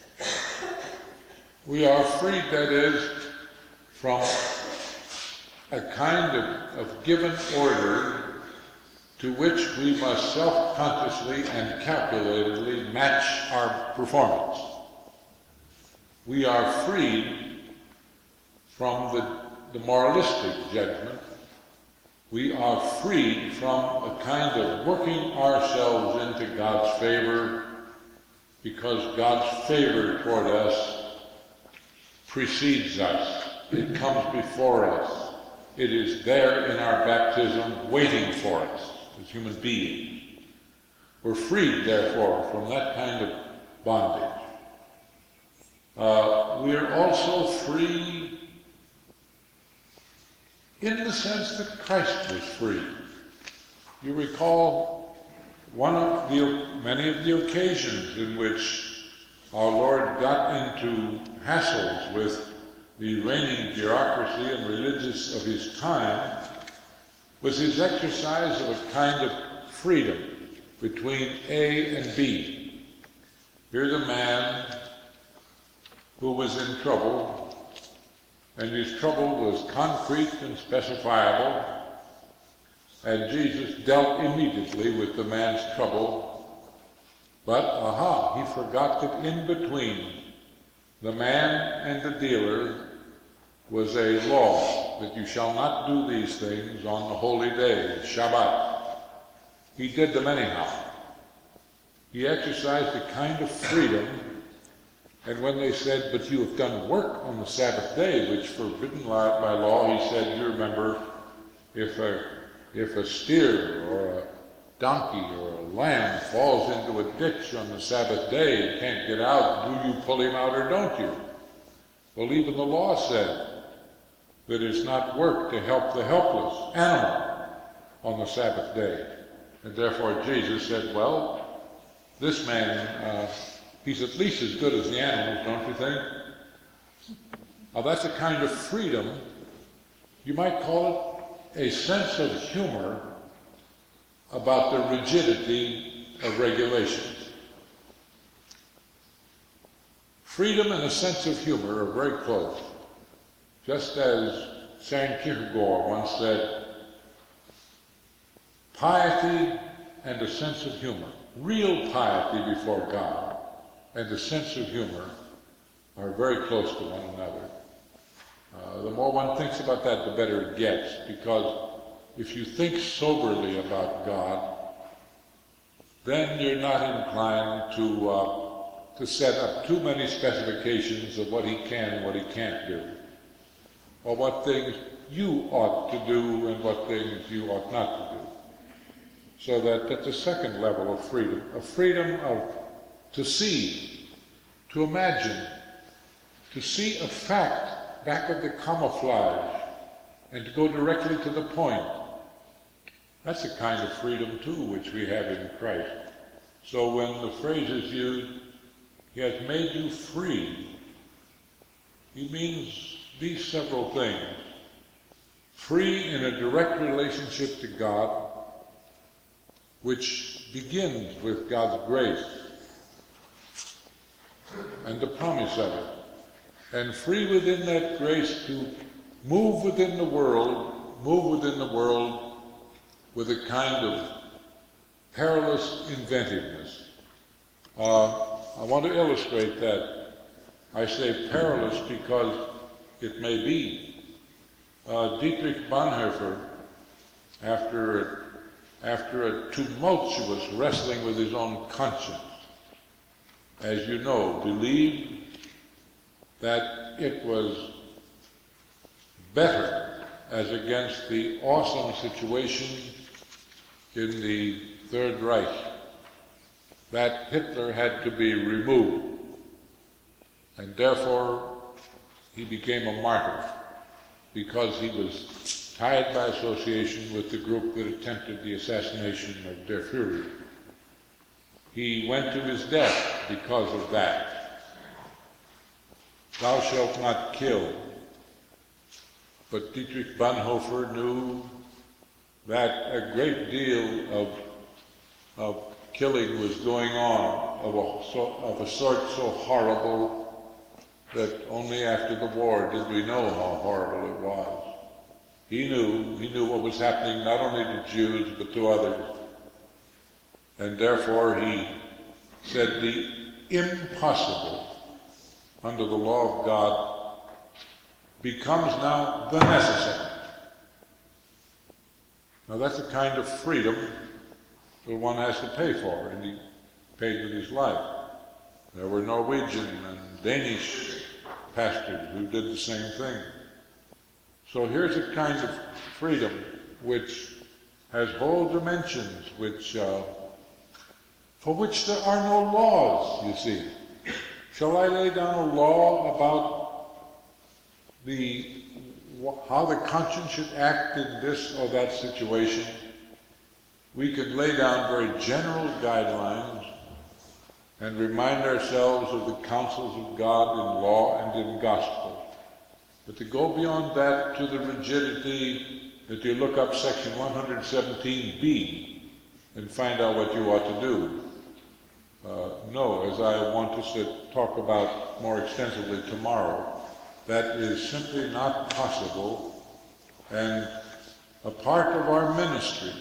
We are freed, that is, from a kind of, of given order to which we must self-consciously and calculatedly match our performance. We are freed from the, the moralistic judgment. We are freed from a kind of working ourselves into God's favor, because God's favor toward us precedes us. It comes before us. It is there in our baptism waiting for us as human beings. We're freed, therefore, from that kind of bondage. Uh, we are also free in the sense that Christ was free. You recall one of the many of the occasions in which our Lord got into hassles with the reigning bureaucracy and religious of his time was his exercise of a kind of freedom between A and B. Here's a man who was in trouble, and his trouble was concrete and specifiable, and Jesus dealt immediately with the man's trouble. But, aha, he forgot that in between the man and the dealer was a law that you shall not do these things on the holy day, Shabbat. He did them anyhow. He exercised a kind of freedom, and when they said, but you have done work on the Sabbath day, which forbidden by law, he said, you remember, if a, if a steer or a donkey or a lamb falls into a ditch on the Sabbath day and can't get out, do you pull him out or don't you? Well, even the law said that it's not work to help the helpless animal on the Sabbath day. And therefore Jesus said, well, this man, uh, he's at least as good as the animals, don't you think? Now that's a kind of freedom. You might call it a sense of humor about the rigidity of regulations. Freedom and a sense of humor are very close. Just as Saint Kierkegaard once said, piety and a sense of humor, real piety before God and a sense of humor are very close to one another. Uh, the more one thinks about that, the better it gets, because if you think soberly about God, then you're not inclined to uh, to set up too many specifications of what he can and what he can't do, or what things you ought to do and what things you ought not to do. So that that's the second level of freedom, a freedom of to see, to imagine, to see a fact back of the camouflage and to go directly to the point. That's a kind of freedom, too, which we have in Christ. So when the phrase is used, he has made you free, he means these several things. Free in a direct relationship to God, which begins with God's grace and the promise of it. And free within that grace to move within the world, move within the world with a kind of perilous inventiveness. Uh, I want to illustrate that. I say perilous because it may be. Uh, Dietrich Bonhoeffer, after, after a tumultuous wrestling with his own conscience, as you know, believed that it was better as against the awesome situation in the Third Reich, that Hitler had to be removed, and therefore he became a martyr because he was tied by association with the group that attempted the assassination of Der Fuhrer. He went to his death because of that. Thou shalt not kill. But Dietrich Bonhoeffer knew that a great deal of, of killing was going on of a, of a sort so horrible that only after the war did we know how horrible it was. He knew, he knew what was happening not only to Jews but to others. And therefore he said the impossible under the law of God becomes now the necessary. Now that's a kind of freedom that one has to pay for, and he paid with his life. There were Norwegian and Danish pastors who did the same thing. So here's a kind of freedom which has whole dimensions, which uh, for which there are no laws, you see. Shall I lay down a law about the how the conscience should act in this or that situation? We could lay down very general guidelines and remind ourselves of the counsels of God in law and in gospel. But to go beyond that to the rigidity that you look up section one seventeen B and find out what you ought to do. Uh, no, as I want us to talk about more extensively tomorrow, that is simply not possible, and a part of our ministry,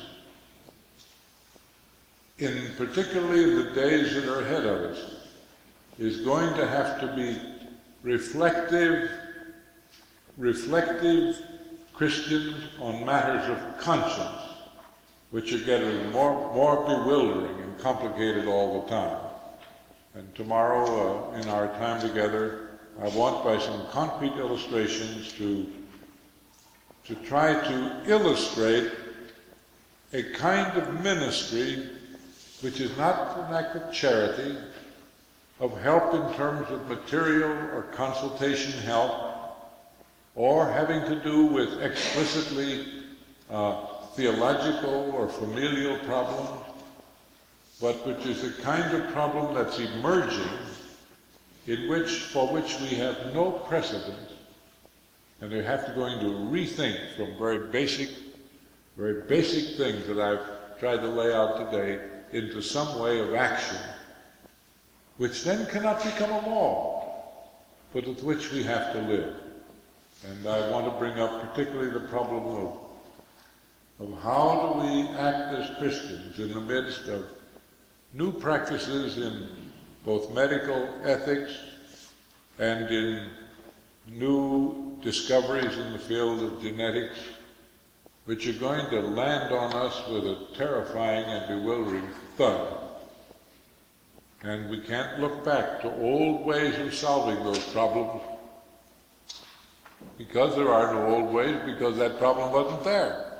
in particularly the days that are ahead of us, is going to have to be reflective, reflective Christians on matters of conscience, which are getting more, more bewildering and complicated all the time. And tomorrow, uh, in our time together, I want by some concrete illustrations to, to try to illustrate a kind of ministry which is not an act of charity, of help in terms of material or consultation help, or having to do with explicitly uh, theological or familial problems, but which is a kind of problem that's emerging, in which, for which we have no precedent, and we have to go into rethink from very basic, very basic things that I've tried to lay out today into some way of action, which then cannot become a law, but with which we have to live. And I want to bring up particularly the problem of, of how do we act as Christians in the midst of new practices in both medical ethics and in new discoveries in the field of genetics, which are going to land on us with a terrifying and bewildering thud. And we can't look back to old ways of solving those problems, because there are no old ways, because that problem wasn't there.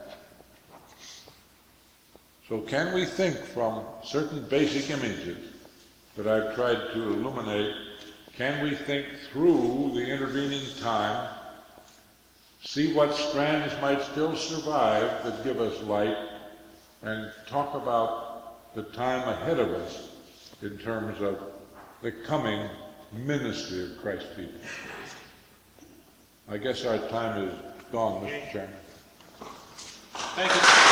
So can we think from certain basic images that I've tried to illuminate, can we think through the intervening time, see what strands might still survive that give us light, and talk about the time ahead of us in terms of the coming ministry of Christ's people? I guess our time is gone, Mister Chairman. Thank you.